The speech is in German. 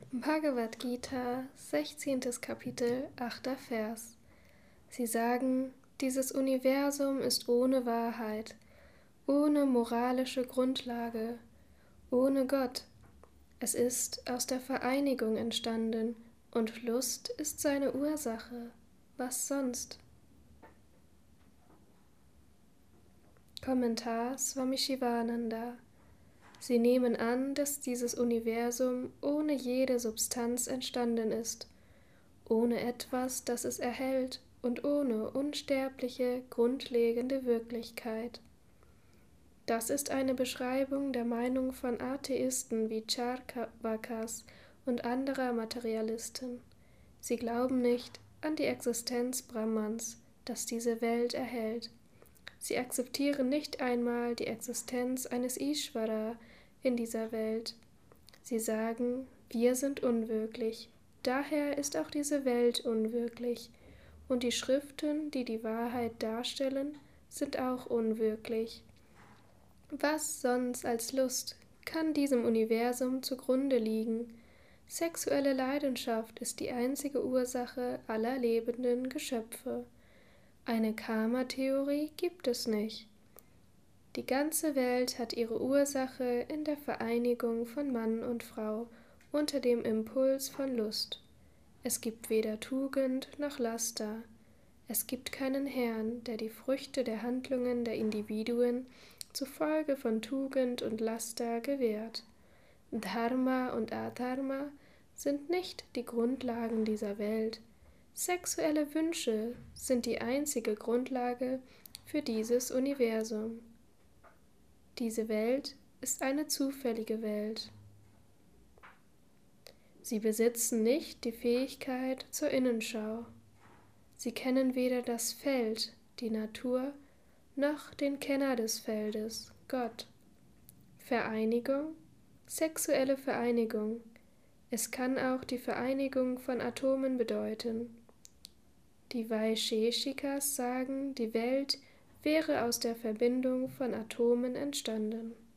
Bhagavad Gita, 16. Kapitel, 8. Vers. Sie sagen, dieses Universum ist ohne Wahrheit, ohne moralische Grundlage, ohne Gott. Es ist aus der Vereinigung entstanden und Lust ist seine Ursache. Was sonst? Kommentar Swami Shivananda. Sie nehmen an, dass dieses Universum ohne jede Substanz entstanden ist, ohne etwas, das es erhält und ohne unsterbliche, grundlegende Wirklichkeit. Das ist eine Beschreibung der Meinung von Atheisten wie Charvakas und anderer Materialisten. Sie glauben nicht an die Existenz Brahmans, das diese Welt erhält. Sie akzeptieren nicht einmal die Existenz eines Ishvara in dieser Welt. Sie sagen, wir sind unwirklich, daher ist auch diese Welt unwirklich, und die Schriften, die die Wahrheit darstellen, sind auch unwirklich. Was sonst als Lust kann diesem Universum zugrunde liegen? Sexuelle Leidenschaft ist die einzige Ursache aller lebenden Geschöpfe. Eine Karma-Theorie gibt es nicht. Die ganze Welt hat ihre Ursache in der Vereinigung von Mann und Frau unter dem Impuls von Lust. Es gibt weder Tugend noch Laster. Es gibt keinen Herrn, der die Früchte der Handlungen der Individuen zufolge von Tugend und Laster gewährt. Dharma und Adharma sind nicht die Grundlagen dieser Welt. Sexuelle Wünsche sind die einzige Grundlage für dieses Universum. Diese Welt ist eine zufällige Welt. Sie besitzen nicht die Fähigkeit zur Innenschau. Sie kennen weder das Feld, die Natur, noch den Kenner des Feldes, Gott. Vereinigung, sexuelle Vereinigung. Es kann auch die Vereinigung von Atomen bedeuten. Die Vaisheshikas sagen, die Welt wäre aus der Verbindung von Atomen entstanden.